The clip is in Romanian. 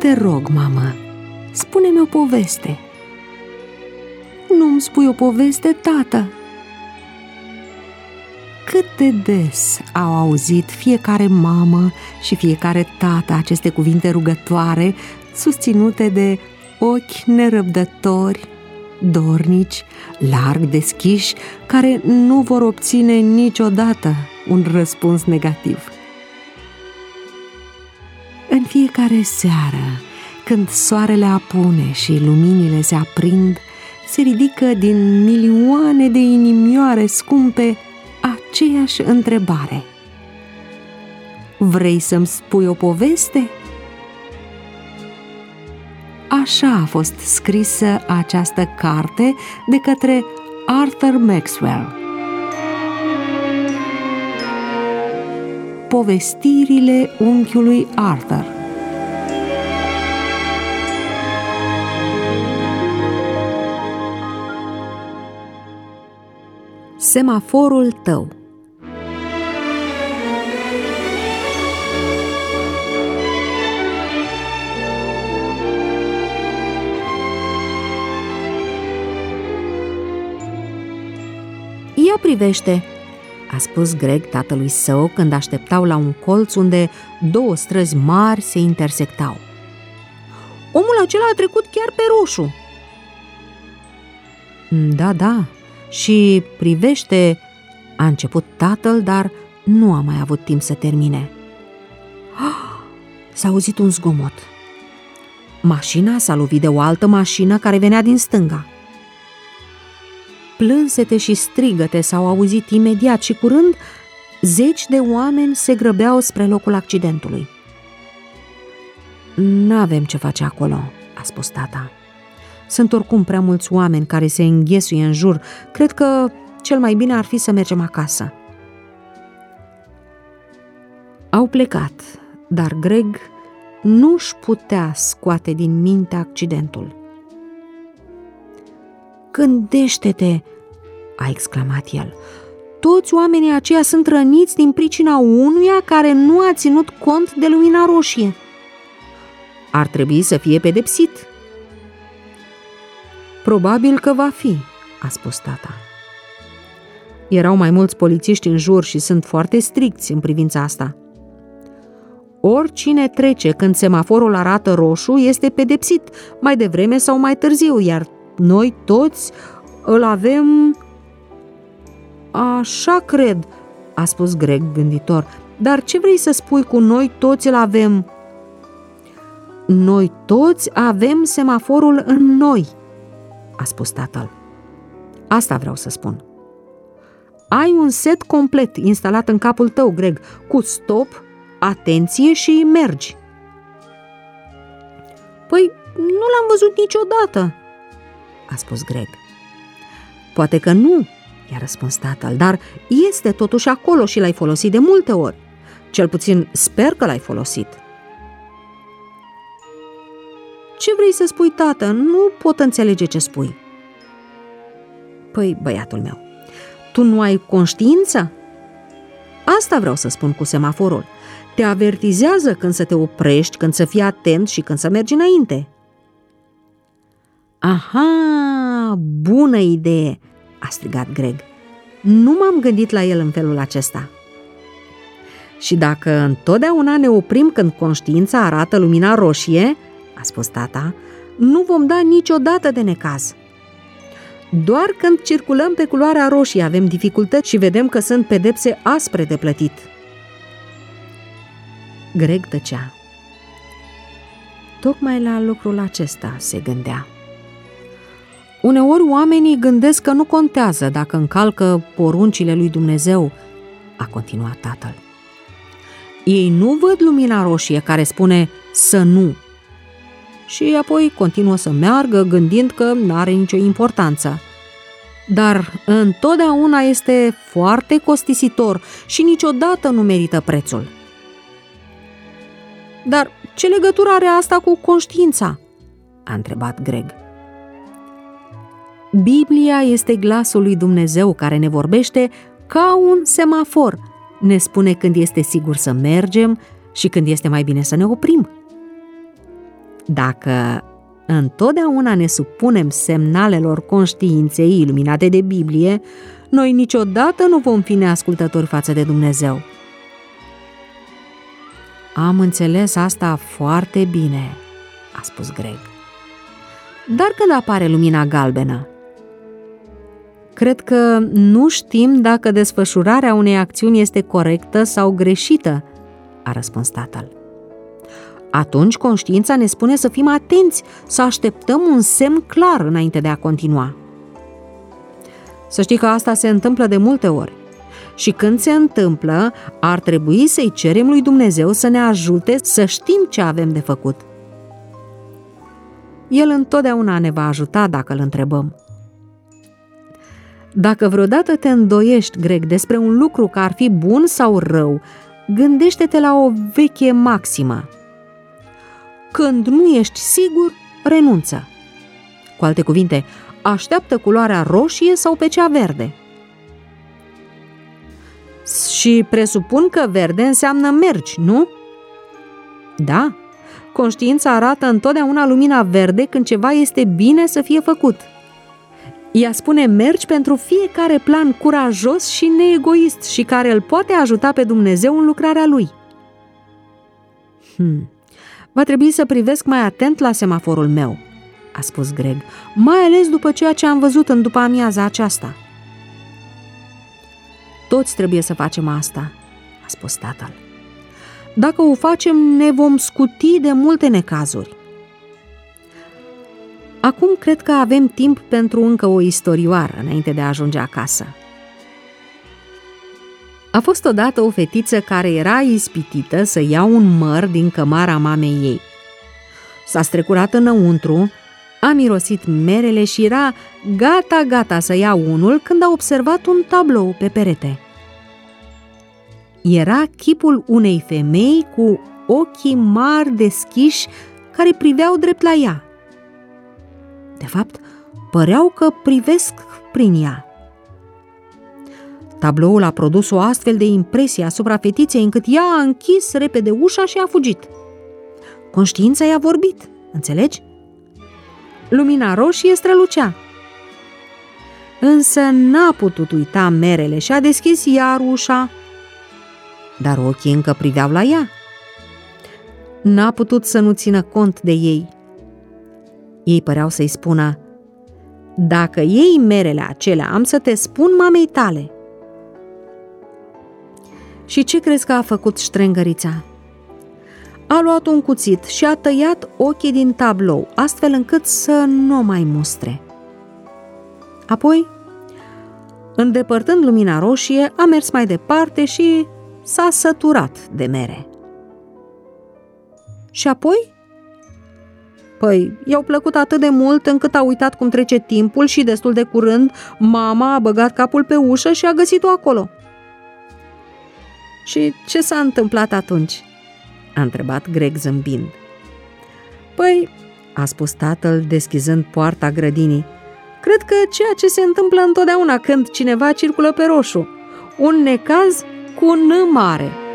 Te rog, mamă, spune-mi o poveste. Nu-mi spui o poveste, tată? Cât de des au auzit fiecare mamă și fiecare tată aceste cuvinte rugătoare, susținute de ochi nerăbdători, dornici, larg deschiși, care nu vor obține niciodată un răspuns negativ. În fiecare seară, când soarele apune și luminile se aprind, se ridică din milioane de inimioare scumpe aceeași întrebare. Vrei să-mi spui o poveste? Așa a fost scrisă această carte de către Arthur Maxwell. Povestirile unchiului Arthur. Semaforul tău. Ia privește, a spus Greg tatălui său când așteptau la un colț unde două străzi mari se intersectau. Omul acela a trecut chiar pe roșu. Da, și privește, a început tatăl, dar nu a mai avut timp să termine. S-a auzit un zgomot. Mașina s-a lovit de o altă mașină care venea din stânga. Plânsete și strigăte s-au auzit imediat și curând zeci de oameni se grăbeau spre locul accidentului. N-avem ce face acolo, a spus tata. Sunt oricum prea mulți oameni care se înghesuie în jur. Cred că cel mai bine ar fi să mergem acasă. Au plecat, dar Greg nu-și putea scoate din minte accidentul. Gândește-te, a exclamat el, toți oamenii aceia sunt răniți din pricina unuia care nu a ținut cont de lumina roșie. Ar trebui să fie pedepsit. Probabil că va fi, a spus tata. Erau mai mulți polițiști în jur și sunt foarte stricți în privința asta. Oricine trece când semaforul arată roșu este pedepsit, mai devreme sau mai târziu, iar noi toți îl avem... Așa cred, a spus Greg gânditor, dar ce vrei să spui cu noi toți îl avem? Noi toți avem semaforul în noi, a spus tatăl. Asta vreau să spun. Ai un set complet instalat în capul tău, Greg, cu stop, atenție și mergi. Păi, nu l-am văzut niciodată, a spus Greg. Poate că nu, i-a răspuns tatăl, dar este totuși acolo și l-ai folosit de multe ori. Cel puțin sper că l-ai folosit. Ce vrei să spui, tată? Nu pot înțelege ce spui. Păi, băiatul meu, tu nu ai conștiință? Asta vreau să spun cu semaforul. Te avertizează când să te oprești, când să fii atent și când să mergi înainte. Aha, bună idee, a strigat Greg. Nu m-am gândit la el în felul acesta. Și dacă întotdeauna ne oprim când conștiința arată lumina roșie, a spus tata, nu vom da niciodată de necaz. Doar când circulăm pe culoarea roșie avem dificultăți și vedem că sunt pedepse aspre de plătit. Greg tăcea. Tocmai la lucrul acesta se gândea. Uneori oamenii gândesc că nu contează dacă încalcă poruncile lui Dumnezeu, a continuat tatăl. Ei nu văd lumina roșie care spune să nu. Și apoi continuă să meargă gândind că n-are nicio importanță. Dar întotdeauna este foarte costisitor și niciodată nu merită prețul. Dar ce legătură are asta cu conștiința? A întrebat Greg. Biblia este glasul lui Dumnezeu care ne vorbește ca un semafor. Ne spune când este sigur să mergem și când este mai bine să ne oprim. Dacă întotdeauna ne supunem semnalelor conștiinței iluminate de Biblie, noi niciodată nu vom fi neascultători față de Dumnezeu. Am înțeles asta foarte bine, a spus Greg. Dar când apare lumina galbenă? Cred că nu știm dacă desfășurarea unei acțiuni este corectă sau greșită, a răspuns tatăl. Atunci conștiința ne spune să fim atenți, să așteptăm un semn clar înainte de a continua. Să știi că asta se întâmplă de multe ori. Și când se întâmplă, ar trebui să-i cerem lui Dumnezeu să ne ajute să știm ce avem de făcut. El întotdeauna ne va ajuta dacă îl întrebăm. Dacă vreodată te îndoiești, Greg, despre un lucru că ar fi bun sau rău, gândește-te la o veche maximă. Când nu ești sigur, renunță. Cu alte cuvinte, așteaptă culoarea roșie sau pe cea verde. Și presupun că verde înseamnă mergi, nu? Da, conștiința arată întotdeauna lumina verde când ceva este bine să fie făcut. Ea spune mergi pentru fiecare plan curajos și neegoist și care îl poate ajuta pe Dumnezeu în lucrarea Lui. Va trebui să privesc mai atent la semaforul meu, a spus Greg, mai ales după ceea ce am văzut în după-amiaza aceasta. Toți trebuie să facem asta, a spus tatăl. Dacă o facem, ne vom scuti de multe necazuri. Acum cred că avem timp pentru încă o istorioară înainte de a ajunge acasă. A fost odată o fetiță care era ispitită să ia un măr din cămara mamei ei. S-a strecurat înăuntru, a mirosit merele și era gata să ia unul când a observat un tablou pe perete. Era chipul unei femei cu ochii mari deschiși care priveau drept la ea. De fapt, păreau că privesc prin ea. Tabloul a produs o astfel de impresie asupra fetiței încât ea a închis repede ușa și a fugit. Conștiința i-a vorbit, înțelegi? Lumina roșie strălucea. Însă n-a putut uita merele și a deschis iar ușa, dar ochii încă priveau la ea. N-a putut să nu țină cont de ei. Ei păreau să-i spună: dacă iei merele acelea, am să te spun mamei tale. Și ce crezi că a făcut ștrengărița? A luat un cuțit și a tăiat ochii din tablou, astfel încât să nu mai mustre. Apoi, îndepărtând lumina roșie, a mers mai departe și s-a săturat de mere. Și apoi? Păi, i-au plăcut atât de mult încât a uitat cum trece timpul și destul de curând mama a băgat capul pe ușă și a găsit-o acolo. Și ce s-a întâmplat atunci? A întrebat Greg zâmbind. Păi, a spus tatăl deschizând poarta grădinii, cred că ceea ce se întâmplă întotdeauna când cineva circulă pe roșu, un necaz cu N mare.